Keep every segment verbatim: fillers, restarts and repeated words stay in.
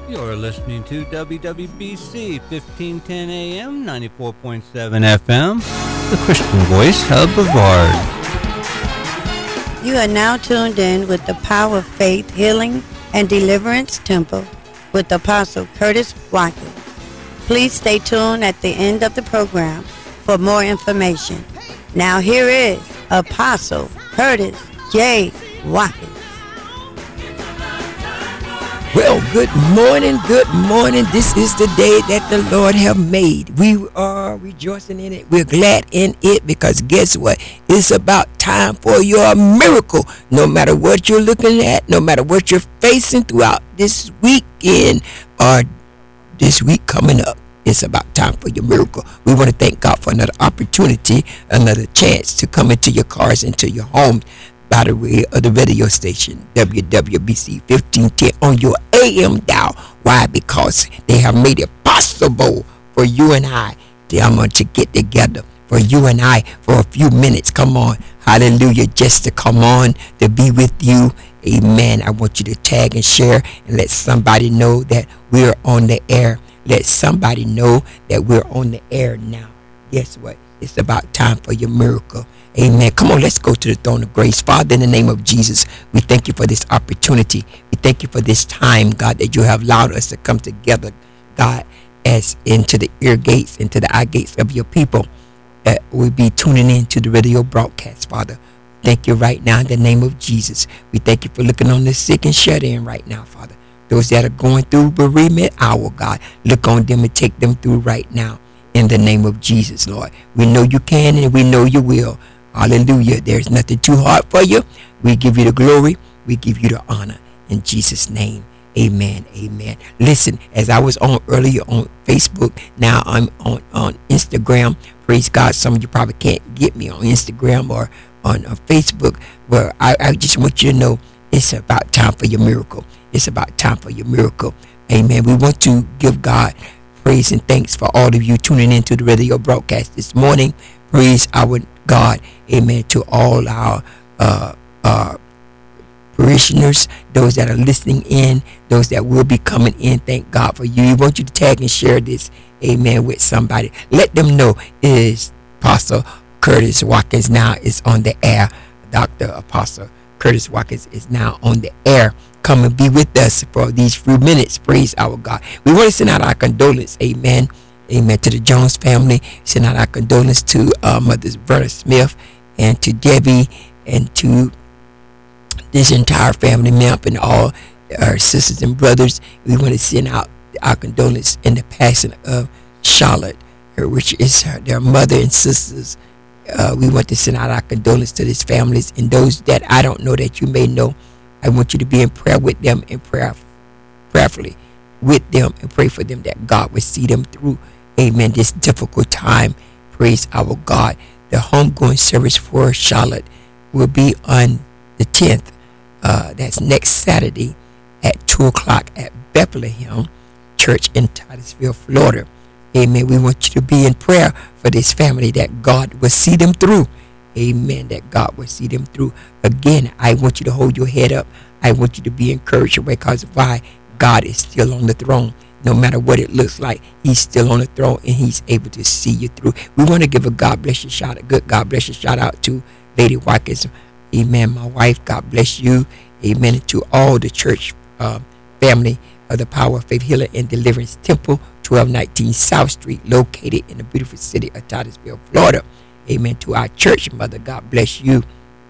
You're listening to W W B C fifteen ten A M, ninety-four point seven F M, the Christian voice of Brevard. You are now tuned in with the Power of Faith, Healing, and Deliverance Temple with Apostle Curtis Watkins. Please stay tuned at the end of the program for more information. Now here is Apostle Curtis J. Watkins. Well, good morning, good morning. This is the day that the Lord have made. We are rejoicing in it. We're glad in it because guess what? It's about time for your miracle. No matter what you're looking at, no matter what you're facing throughout this weekend or this week coming up, it's about time for your miracle. We want to thank God for another opportunity, another chance to come into your cars, into your homes, by the way of the radio station W W B C fifteen ten on your A M dial. Why? Because they have made it possible for you and I to, to get together, for you and I for a few minutes. Come on, hallelujah, just to come on to be with you. Amen. I want you to tag and share and let somebody know that we're on the air. Let somebody know that we're on the air now. Guess what? It's about time for your miracle. Amen. Come on, let's go to the throne of grace. Father, in the name of Jesus, we thank you for this opportunity. We thank you for this time, God, that you have allowed us to come together, God, as into the ear gates, into the eye gates of your people, that we be tuning in to the radio broadcast, Father. Thank you right now in the name of Jesus. We thank you for looking on the sick and shut in right now, Father. Those that are going through bereavement hour, God, look on them and take them through right now in the name of Jesus, Lord. We know you can and we know you will. Hallelujah. There's nothing too hard for you. We give you the glory. We give you the honor. In Jesus' name, amen. Amen. Listen, as I was on earlier on Facebook, now I'm on, on Instagram. Praise God. Some of you probably can't get me on Instagram or on, on Facebook. Where I, I just want you to know it's about time for your miracle. It's about time for your miracle. Amen. We want to give God praise and thanks for all of you tuning into the radio broadcast this morning. Praise our God. Amen. To all our uh, uh, parishioners, those that are listening in, those that will be coming in. Thank God for you. We want you to tag and share this, amen, with somebody. Let them know it is Apostle Curtis Watkins now is on the air. Doctor Apostle Curtis Watkins is now on the air. Come and be with us for these few minutes. Praise our God. We want to send out our condolence, amen. Amen. To the Jones family. Send out our condolence to uh, Mother Verna Smith and to Debbie and to this entire family, Mamp, and all our sisters and brothers. We want to send out our condolence in the passing of Charlotte, which is her, their mother and sisters. Uh, we want to send out our condolence to these families and those that I don't know that you may know. I want you to be in prayer with them and prayer, prayerfully with them and pray for them that God will see them through. Amen. This difficult time. Praise our God. The homegoing service for Charlotte will be on the tenth. Uh, that's next Saturday at two o'clock at Bethlehem Church in Titusville, Florida. Amen. We want you to be in prayer for this family that God will see them through. Amen. That God will see them through. Again, I want you to hold your head up. I want you to be encouraged because why? God is still on the throne. No matter what it looks like, he's still on the throne and he's able to see you through. We want to give a God bless you shout, a good God bless you shout out to Lady Watkins. Amen. My wife, God bless you. Amen. And to all the church uh, family of the Power of Faith, Healing, and Deliverance Temple, twelve nineteen South Street, located in the beautiful city of Titusville, Florida. Amen. To our church mother, God bless you.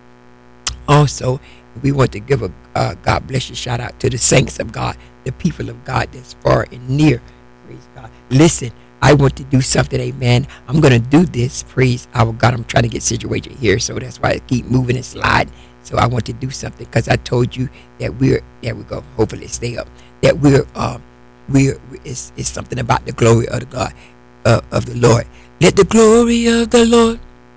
Also, we want to give a uh, God bless you shout out to the saints of God, the people of God that's far and near. Praise God. Listen, I want to do something, amen. I'm going to do this. Praise our God. I'm trying to get situated here, so that's why I keep moving and sliding. So I want to do something because I told you that we're, there we go, hopefully stay up, that we're, um, we're, it's, it's something about the glory of the God, uh, of the Lord. Let the glory of the Lord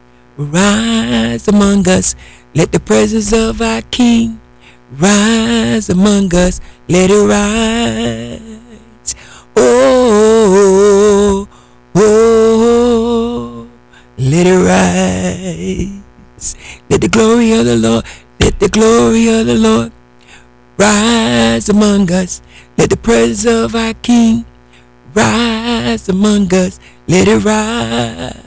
rise among us. Let the presence of our King rise among us. Let it rise. Oh, oh, let it rise. Let the glory of the Lord, let the glory of the Lord rise among us. Let the presence of our King rise among us. Let it rise.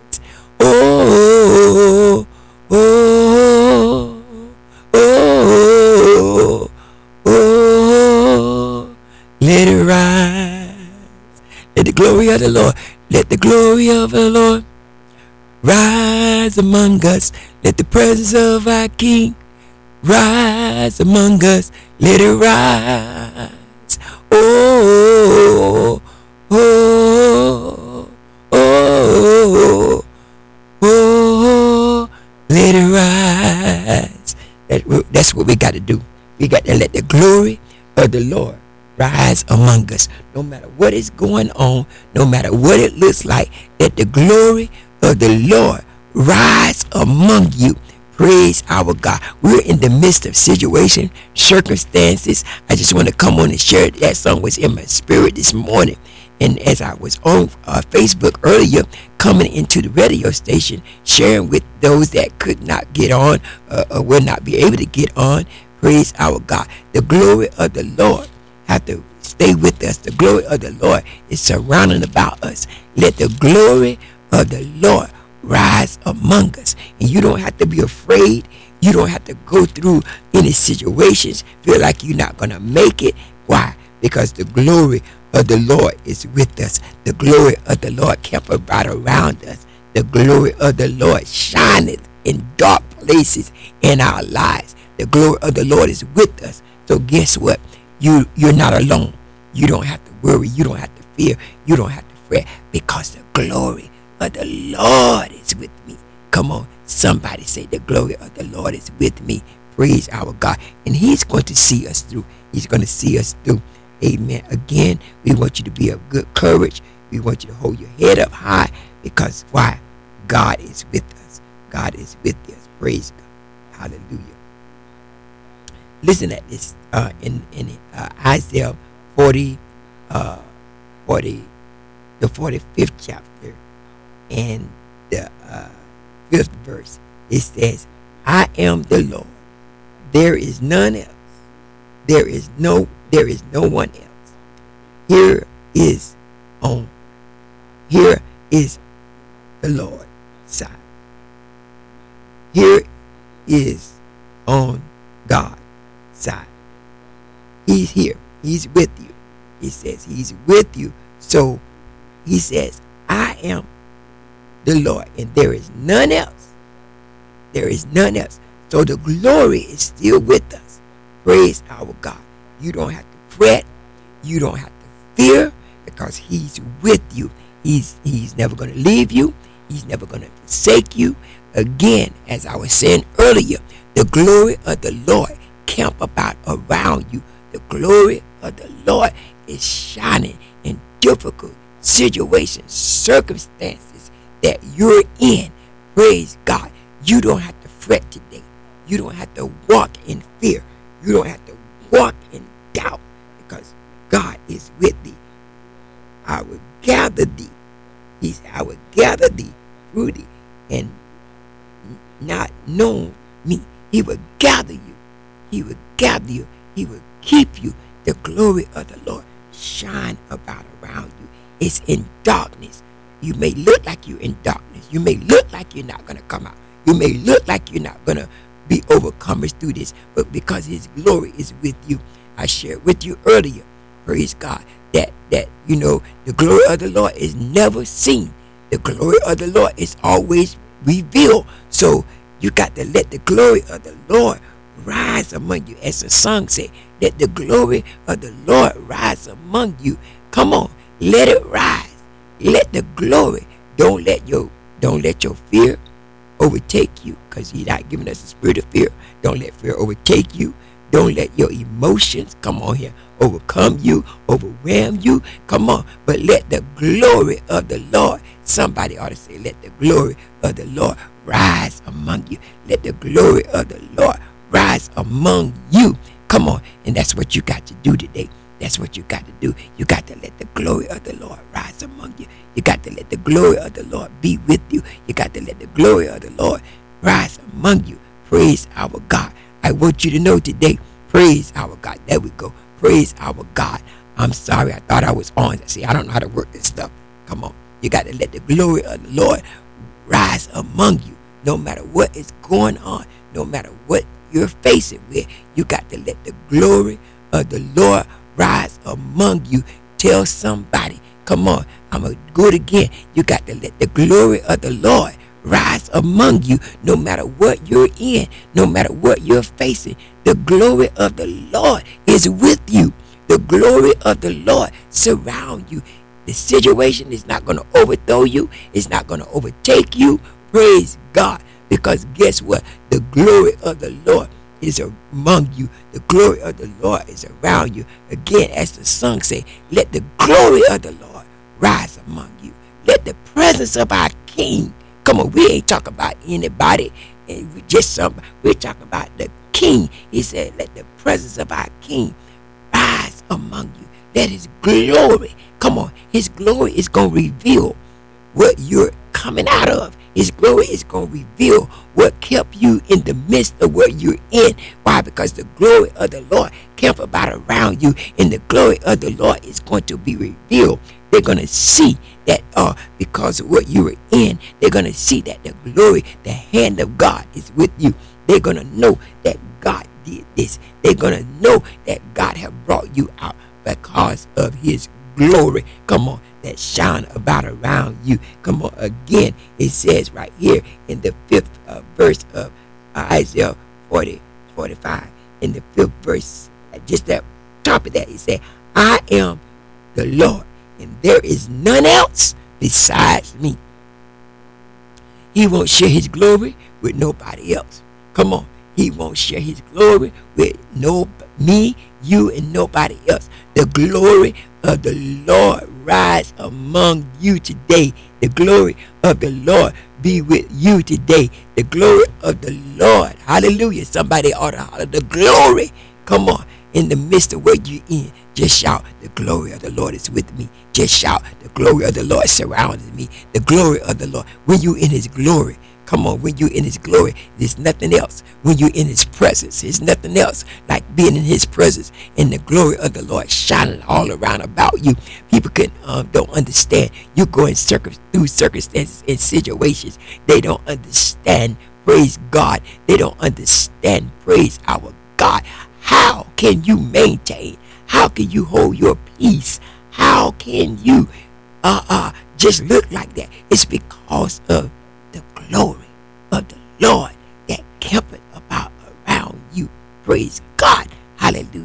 Oh, oh, oh, oh, oh, let it rise. Let the glory of the Lord, let the glory of the Lord rise among us. Let the presence of our King rise among us. Let it rise. Oh, oh, oh, oh, let it rise. That, that's what we got to do. We got to let the glory of the Lord rise among us. No matter what is going on, no matter what it looks like, let the glory of the Lord rise among you. Praise our God. We're in the midst of situation, circumstances. I just want to come on and share it. That song was in my spirit this morning. And as I was on uh, Facebook earlier, coming into the radio station, sharing with those that could not get on, uh, or will not be able to get on, praise our God. The glory of the Lord have to stay with us. The glory of the Lord is surrounding about us. Let the glory of the Lord rise among us. And you don't have to be afraid. You don't have to go through any situations, feel like you're not going to make it. Why? Because the glory of the Lord is with us. The glory of the Lord kept about around us. The glory of the Lord shineth in dark places in our lives. The glory of the Lord is with us. So guess what? You, you're not alone. You don't have to worry. You don't have to fear. You don't have to fret, because the glory of the Lord is with me. Come on, somebody say, the glory of the Lord is with me. Praise our God. And he's going to see us through. He's going to see us through. Amen. Again, we want you to be of good courage. We want you to hold your head up high, because why? God is with us. God is with us. Praise God. Hallelujah. Listen at this uh, in, in uh, Isaiah forty, uh, forty, the forty-fifth chapter, and the uh, fifth verse. It says, I am the Lord. There is none else. There is no, there is no one else. Here is on, here is the Lord's side. Here is on God's side. He's here. He's with you. He says he's with you. So he says, I am the Lord, and there is none else. There is none else. So the glory is still with us. Praise our God. You don't have to fret. You don't have to fear, because he's with you. He's he's never going to leave you. He's never going to forsake you. Again, as I was saying earlier, the glory of the Lord camp about around you. The glory of the Lord is shining in difficult situations, circumstances that you're in. Praise God. You don't have to fret today. You don't have to walk in fear. You don't have to walk in doubt, because God is with thee. I will gather thee. He said, I will gather thee through thee, and not know me. He will gather you. He will gather you. He will keep you. The glory of the Lord shine about around you. It's in darkness. You may look like you're in darkness. You may look like you're not going to come out. You may look like you're not going to be overcomers through this, but because his glory is with you. I shared with you earlier, praise God, that, that, you know, the glory of the Lord is never seen. The glory of the Lord is always revealed. So you got to let the glory of the Lord rise among you. As the song say, let the glory of the Lord rise among you. Come on, let it rise. Let the glory. Don't let your don't let your fear overtake you, because he's not giving us a spirit of fear. Don't let fear overtake you. Don't let your emotions, come on here, overcome you, overwhelm you. Come on, but let the glory of the Lord, somebody ought to say, let the glory of the Lord rise among you. Let the glory of the Lord rise among you. Come on, and that's what you got to do today. That's what you got to do. You got to let the glory of the Lord rise among you. You got to let the glory of the Lord be with you. You got to let the glory of the Lord rise among you. Praise our God. I want you to know today, praise our God. There we go. Praise our God. I'm sorry. I thought I was on. See, I don't know how to work this stuff. Come on. You got to let the glory of the Lord rise among you. No matter what is going on, no matter what you're facing with, you got to let the glory of the Lord rise among you. Tell somebody, come on, I'm going to do it again. You got to let the glory of the Lord rise among you. No matter what you're in, no matter what you're facing, the glory of the Lord is with you. The glory of the Lord surround you. The situation is not going to overthrow you. It's not going to overtake you. Praise God. Because guess what? The glory of the Lord is among you. The glory of the Lord is around you. Again, as the song say, let the glory of the Lord rise among you. Let the presence of our King. Come on, we ain't talking about anybody. And we just some. We're talking about the King. He said, let the presence of our King rise among you. Let his glory, come on, his glory is going to reveal what you're coming out of. His glory is going to reveal what kept you in the midst of what you're in. Why? Because the glory of the Lord camp about around you, and the glory of the Lord is going to be revealed. They're going to see that uh, because of what you were in, they're going to see that the glory, the hand of God is with you. They're going to know that God did this. They're going to know that God have brought you out because of his glory. Come on, that shine about around you. Come on, again, it says right here in the fifth uh, verse of uh, Isaiah forty, forty-five, in the fifth verse, just at top of that, he said, I am the Lord, and there is none else besides me. He won't share his glory with nobody else. Come on, he won't share his glory with no me, you, and nobody else. The glory of the Lord rise among you today. The glory of the Lord be with you today. The glory of the Lord. Hallelujah. Somebody ought to holler the glory. Come on. In the midst of what you're in, just shout, the glory of the Lord is with me. Just shout, the glory of the Lord surrounds me. The glory of the Lord. When you're in his glory, come on, when you're in his glory, there's nothing else. When you're in his presence, there's nothing else like being in his presence and the glory of the Lord shining all around about you. People can um, don't understand. You're going circum- through circumstances and situations. They don't understand. Praise God. They don't understand. Praise our God. How can you maintain? How can you hold your peace? How can you uh, uh, just look like that? It's because of the glory of the Lord that campeth about around you. Praise God. Hallelujah.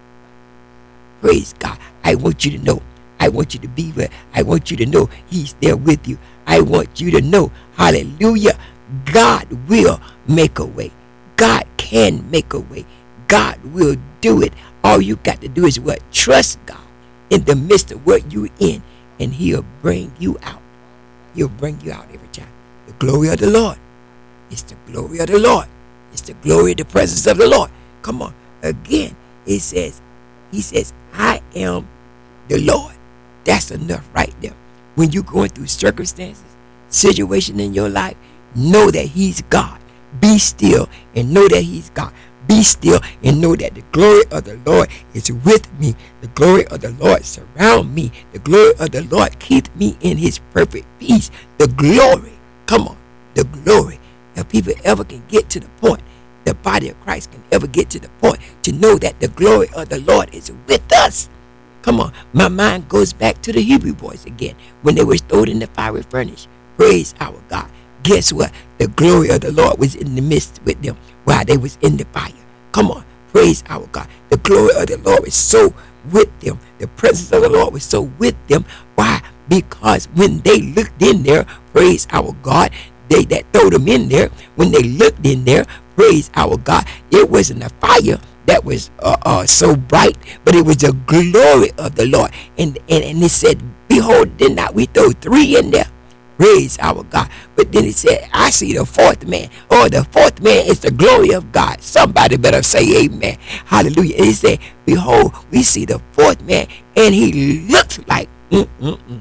Praise God. I want you to know. I want you to be where. I want you to know he's there with you. I want you to know. Hallelujah. God will make a way. God can make a way. God will do it. All you got to do is what? Trust God in the midst of what you're in, and he'll bring you out. He'll bring you out every time. The glory of the Lord. It's the glory of the Lord. It's the glory of the presence of the Lord. Come on. Again, it says, he says, I am the Lord. That's enough right there. When you're going through circumstances, situation in your life, know that he's God. Be still and know that he's God. Be still and know that the glory of the Lord is with me. The glory of the Lord surround me. The glory of the Lord keep me in his perfect peace. The glory, come on, the glory. If people ever can get to the point, the body of Christ can ever get to the point to know that the glory of the Lord is with us. Come on, my mind goes back to the Hebrew boys again when they were thrown in the fiery furnace. Praise our God. Guess what? The glory of the Lord was in the midst with them while they was in the fire. Come on, praise our God. The glory of the Lord was so with them. The presence of the Lord was so with them. Why? Because when they looked in there, praise our God, they that throw them in there, when they looked in there, praise our God, it wasn't a fire that was uh, uh, so bright, but it was the glory of the Lord. And, and, and it said, behold, did not we throw three in there? Praise our God. But then he said, I see the fourth man. Oh, the fourth man is the glory of God. Somebody better say amen. Hallelujah. And he said, behold, we see the fourth man, and he looks like mm-mm-mm.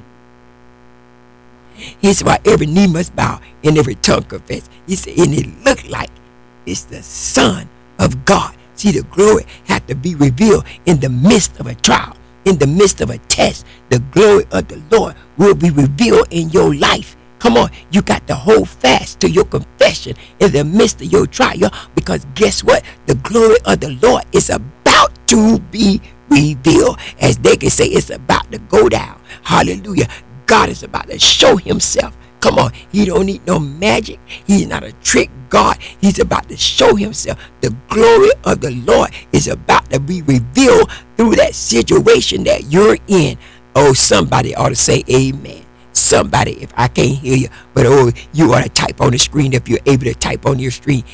He said, why every knee must bow and every tongue confess. He said, and it looked like it's the Son of God. See, the glory have to be revealed in the midst of a trial, in the midst of a test. The glory of the Lord will be revealed in your life. Come on, you got to hold fast to your confession in the midst of your trial, because guess what? The glory of the Lord is about to be revealed. As they can say, it's about to go down. Hallelujah. God is about to show himself. Come on, he don't need no magic. He's not a trick God. He's about to show himself. The glory of the Lord is about to be revealed through that situation that you're in. Oh, somebody ought to say amen. Somebody, if I can't hear you, but oh, you ought to type on the screen if you're able to type on your screen.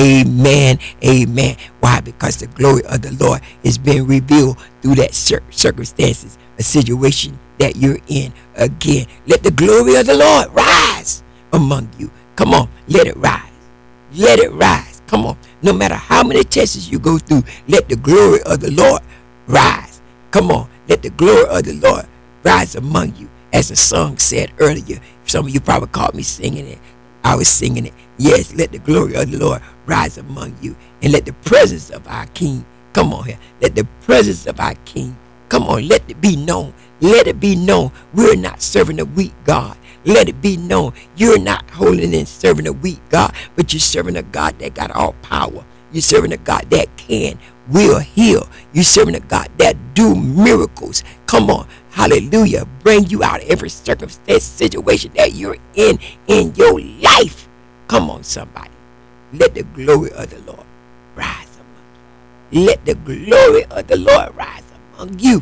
Amen, amen. Why? Because the glory of the Lord is being revealed through that cir- circumstances, a situation that you're in. Again, let the glory of the Lord rise among you. Come on, let it rise. Let it rise. Come on. No matter how many tests you go through, let the glory of the Lord rise. Come on, let the glory of the Lord rise among you. As the song said earlier, some of you probably caught me singing it. I was singing it. Yes, let the glory of the Lord rise among you. And let the presence of our King, come on here. Let the presence of our King, come on, let it be known. Let it be known we're not serving a weak God. Let it be known you're not holding and serving a weak God, but you're serving a God that got all power. You're serving a God that can, will heal. You're serving a God that do miracles. Come on. Hallelujah. Bring you out of every circumstance, situation that you're in, in your life. Come on, somebody. Let the glory of the Lord rise among you. Let the glory of the Lord rise among you.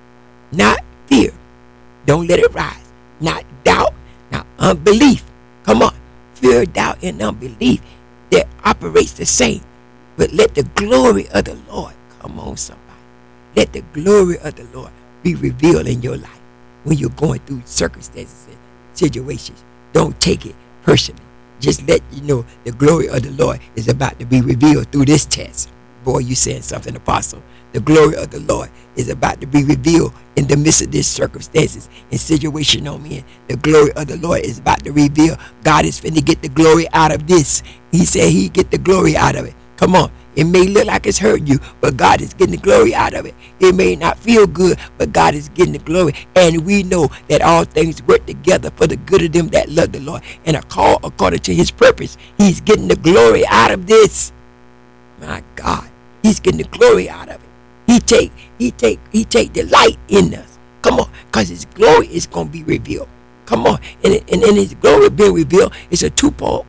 Not fear. Don't let it rise. Not doubt. Not unbelief. Come on. Fear, doubt, and unbelief that operates the same. But let the glory of the Lord, come on, somebody. Let the glory of the Lord be revealed in your life when you're going through circumstances and situations. Don't take it personally. Just let you know the glory of the Lord is about to be revealed through this test. Boy, you saying something, Apostle. The glory of the Lord is about to be revealed in the midst of these circumstances and situation I'm in. The glory of the Lord is about to reveal. God is finna get the glory out of this. He said he get the glory out of it. Come on. It may look like it's hurting you, but God is getting the glory out of it. It may not feel good, but God is getting the glory. And we know that all things work together for the good of them that love the Lord and are called according to his purpose. He's getting the glory out of this. My God, he's getting the glory out of it. He take, he take, he take delight in us. Come on, because his glory is going to be revealed. Come on, and and, and his glory being revealed is a two-part,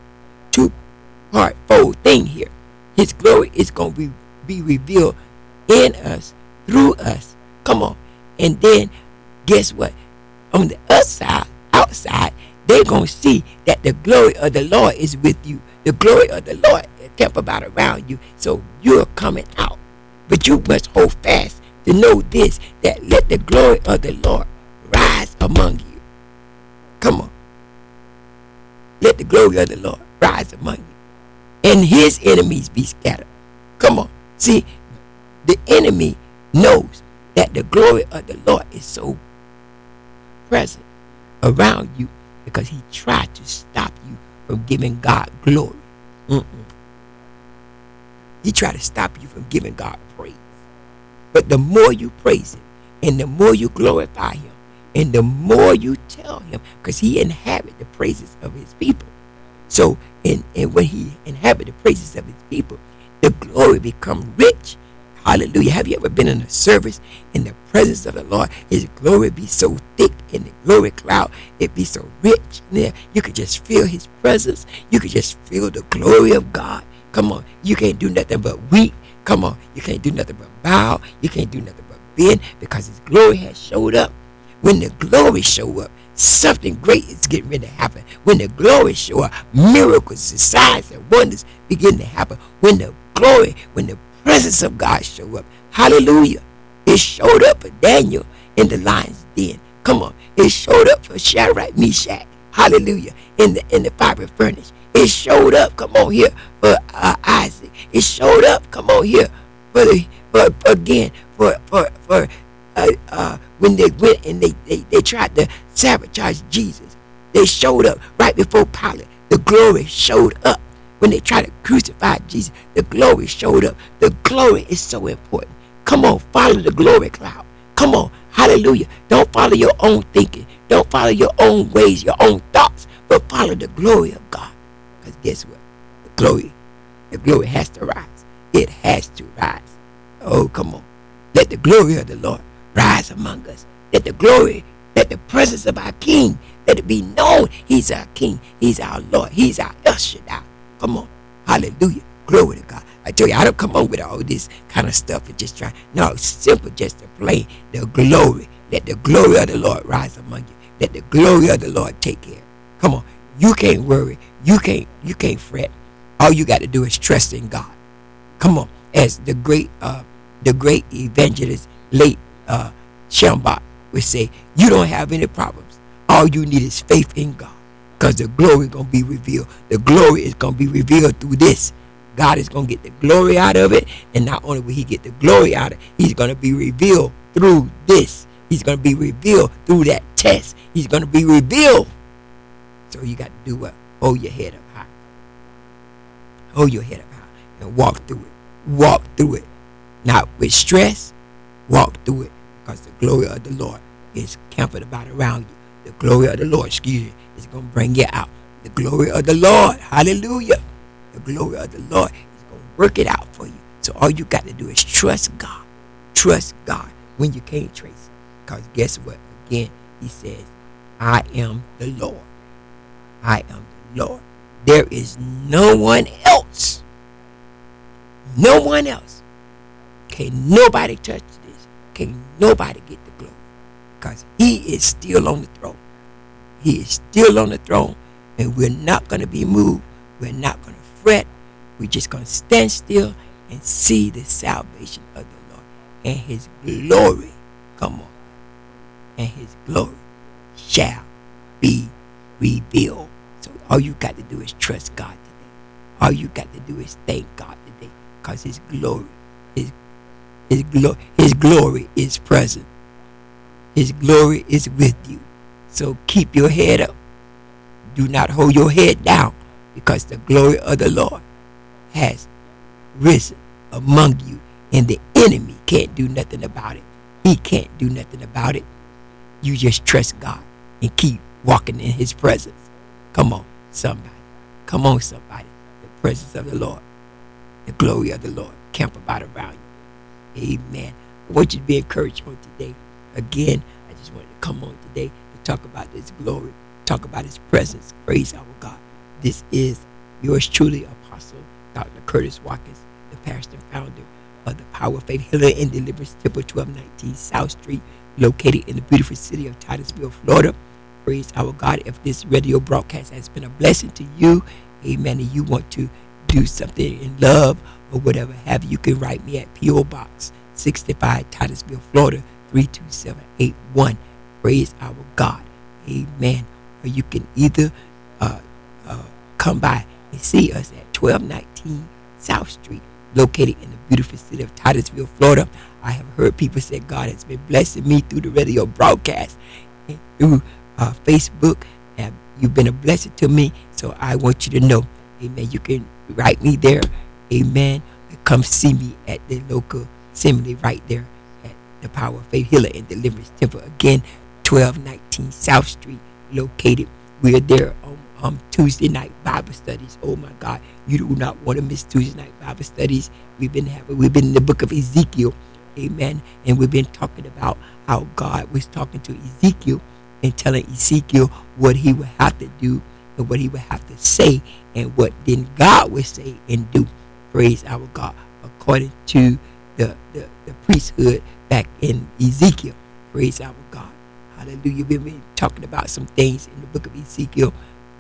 two-part fold thing here. His glory is going to be, be revealed in us, through us. Come on. And then, guess what? On the outside, outside, they're going to see that the glory of the Lord is with you. The glory of the Lord is kept about around you. So you're coming out. But you must hold fast to know this, that let the glory of the Lord rise among you. Come on. Let the glory of the Lord rise among you. And his enemies be scattered. Come on. See, the enemy knows that the glory of the Lord is so present around you because he tried to stop you from giving God glory. Mm-mm. He tried to stop you from giving God praise. But the more you praise him and the more you glorify him and the more you tell him, because he inhabits the praises of his people. So, and, and when he inhabits the praises of his people, the glory become rich. Hallelujah. Have you ever been in a service in the presence of the Lord? His glory be so thick in the glory cloud. It be so rich there. You could just feel his presence. You could just feel the glory of God. Come on. You can't do nothing but weep. Come on. You can't do nothing but bow. You can't do nothing but bend because his glory has showed up. When the glory show up, something great is getting ready to happen. When the glory show up, miracles and signs and wonders begin to happen. When the glory, when the presence of God show up, hallelujah. It showed up for Daniel in the lion's den. Come on. It showed up for Shadrach, Meshach, hallelujah, in the in the fiery furnace. It showed up, come on here, for uh, Isaac. It showed up, come on here, for the for, again for for for uh, uh, when they went and they, they they tried to sabotage Jesus. They showed up right before Pilate. The glory showed up. When they try to crucify Jesus, the glory showed up. The glory is so important. Come on, follow the glory cloud. Come on, hallelujah. Don't follow your own thinking. Don't follow your own ways, your own thoughts, but follow the glory of God. Because guess what? The glory, the glory has to rise. It has to rise. Oh, come on. Let the glory of the Lord rise among us. Let the glory, let the presence of our King, let it be known. He's our King. He's our Lord. He's our El Shaddai. Come on. Hallelujah. Glory to God. I tell you, I don't come on with all this kind of stuff and just try. No, it's simple just to play the glory. Let the glory of the Lord rise among you. Let the glory of the Lord take care. Come on. You can't worry. You can't, you can't fret. All you got to do is trust in God. Come on. As the great uh, the great evangelist, late uh, Shambach, would say, you don't have any problems. All you need is faith in God. Because the glory is going to be revealed. The glory is going to be revealed through this. God is going to get the glory out of it. And not only will he get the glory out of it, he's going to be revealed through this. He's going to be revealed through that test. He's going to be revealed. So you got to do what? Hold your head up high. Hold your head up high and walk through it. Walk through it. Not with stress. Walk through it. Because the glory of the Lord is camping about around you. The glory of the Lord, excuse me, is going to bring you out. The glory of the Lord, hallelujah. The glory of the Lord is going to work it out for you. So all you got to do is trust God. Trust God when you can't trace it. Because guess what? Again, he says, I am the Lord. I am the Lord. There is no one else. No one else. Can't nobody touch this. Can't nobody get the glory. Because he is still on the throne. He is still on the throne. And we're not going to be moved. We're not going to fret. We're just going to stand still and see the salvation of the Lord. And his glory, come on. And his glory shall be revealed. So all you got to do is trust God today. All you got to do is thank God today. Because his glory, his, his, glo- his glory is present. His glory is with you. So keep your head up. Do not hold your head down, because the glory of the Lord has risen among you, and the enemy can't do nothing about it. He can't do nothing about it. You just trust God and keep walking in his presence. Come on, somebody. Come on, somebody. The presence of the Lord, the glory of the Lord camp about around you. Amen. I want you to be encouraged on today. Again, I just wanted to come on today to talk about this glory, talk about his presence. Praise our God. This is yours truly, Apostle Doctor Curtis Watkins, the pastor and founder of the Power of Faith Healing and Deliverance Temple, twelve nineteen South Street, located in the beautiful city of Titusville, Florida. Praise our God. If this radio broadcast has been a blessing to you, amen, and you want to do something in love or whatever have you, you can write me at P O Box sixty-five, Titusville, Florida, three two seven eight one. Praise our God. Amen. Or you can either uh, uh, come by and see us at twelve nineteen South Street, located in the beautiful city of Titusville, Florida. I have heard people say God has been blessing me through the radio broadcast and through uh, Facebook. And you've been a blessing to me. So I want you to know, amen, you can write me there. Amen. Come see me at the local assembly right there at the Power of Faith Healer and Deliverance Temple. Again, twelve nineteen South Street, located. We're there on um, Tuesday night Bible studies. Oh my God, you do not want to miss Tuesday night Bible studies. We've been having, we've been in the book of Ezekiel, amen, and we've been talking about how God was talking to Ezekiel and telling Ezekiel what he would have to do and what he would have to say and what then God would say and do. Praise our God, according to the, the, the priesthood back in Ezekiel. Praise our God. Hallelujah. We've been talking about some things in the book of Ezekiel.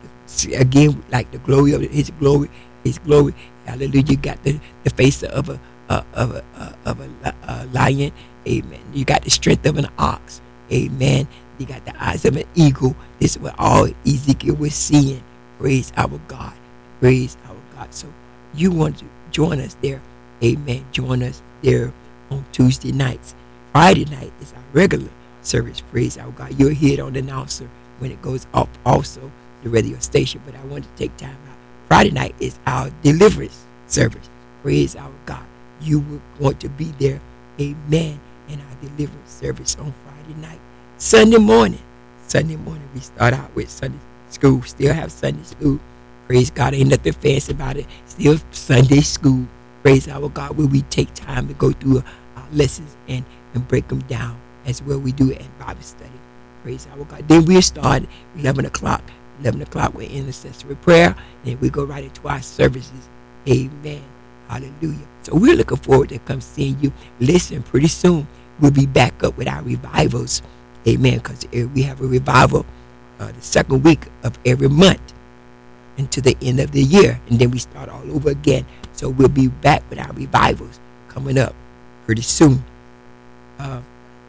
Again, like the glory of his glory, his glory. Hallelujah. You got the, the face of a uh, of a uh, of a uh, lion. Amen. You got the strength of an ox. Amen. You got the eyes of an eagle. This is what all Ezekiel was seeing. Praise our God. Praise our God. So you want to join us there. Amen. Join us there on Tuesday nights. Friday night is our regular service. Praise our God. You'll hear it on the announcer when it goes off, also the radio station. But I want to take time out Friday night is our deliverance service. Praise our God. You will want to be there. Amen. In our deliverance service on Friday night. Sunday morning. Sunday morning we start out with Sunday school. Still have Sunday school. Praise God. Ain't nothing fancy about it. Still Sunday school. Praise our God. Where we take time to go through our lessons and, and break them down as well we do it in Bible study. Praise our God. Then we'll start eleven o'clock. eleven o'clock with intercessory prayer. And we go right into our services. Amen. Hallelujah. So we're looking forward to come seeing you. Listen, pretty soon we'll be back up with our revivals. Amen. Because we have a revival uh, the second week of every month until the end of the year. And then we start all over again. So we'll be back with our revivals coming up pretty soon. Uh,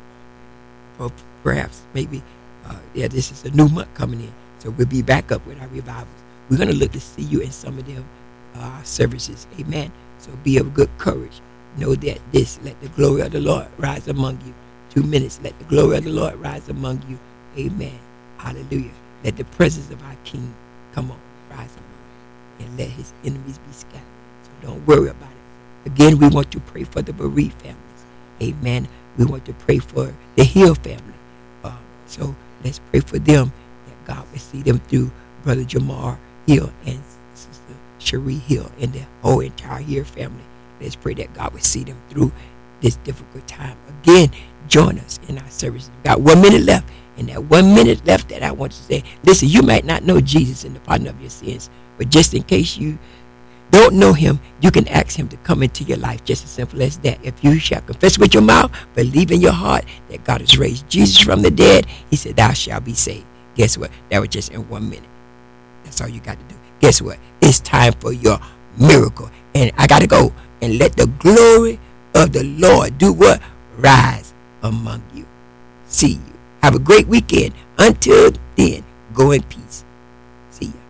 or perhaps, maybe, uh, yeah, this is a new month coming in. So we'll be back up with our revivals. We're going to look to see you in some of them uh, services. Amen. So be of good courage. Know that this, let the glory of the Lord rise among you. Two minutes, let the glory of the Lord rise among you. Amen. Hallelujah. Let the presence of our King come on, rise among you. And let his enemies be scattered. So don't worry about it. Again, we want to pray for the bereaved families. Amen. We want to pray for the Hill family. Uh, so let's pray for them, that God will see them through. Brother Jamar Hill and Sister Cherie Hill and the whole entire Hill family. Let's pray that God will see them through this difficult time. Again, join us in our service. We've got one minute left. And that one minute left that I want to say, listen, you might not know Jesus and the pardon of your sins, but just in case you don't know him, you can ask him to come into your life, just as simple as that. If you shall confess with your mouth, believe in your heart that God has raised Jesus from the dead, he said, thou shalt be saved. Guess what? That was just in one minute. That's all you got to do. Guess what? It's time for your miracle. And I got to go and let the glory of the Lord do what? Rise among you. See you. Have a great weekend. Until then, go in peace. See ya.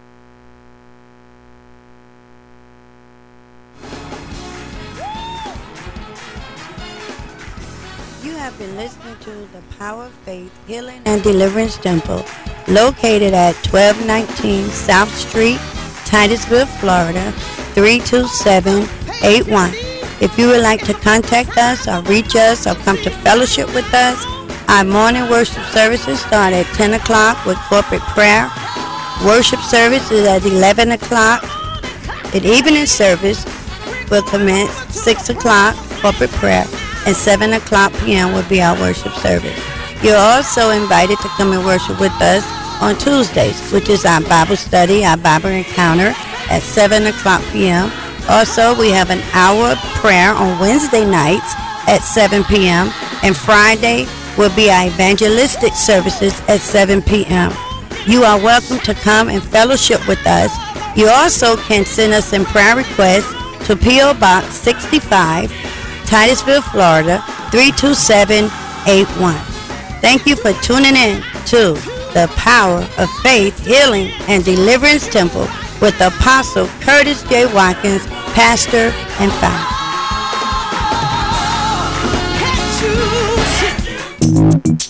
You have been listening to the Power of Faith Healing and Deliverance Temple, located at twelve nineteen South Street, Titusville, Florida, three two seven eight one. If you would like to contact us or reach us or come to fellowship with us, our morning worship services start at ten o'clock with corporate prayer. Worship service is at eleven o'clock. The evening service will commence six o'clock, corporate prayer, and seven o'clock p.m. will be our worship service. You're also invited to come and worship with us on Tuesdays, which is our Bible study, our Bible encounter at seven o'clock p.m. Also, we have an hour of prayer on Wednesday nights at seven p.m. and Friday will be our evangelistic services at seven p.m. You are welcome to come and fellowship with us. You also can send us in prayer requests to P O. Box sixty-five, Titusville, Florida, three two seven eight one. Thank you for tuning in to the Power of Faith, Healing, and Deliverance Temple with Apostle Curtis J. Watkins, pastor and founder.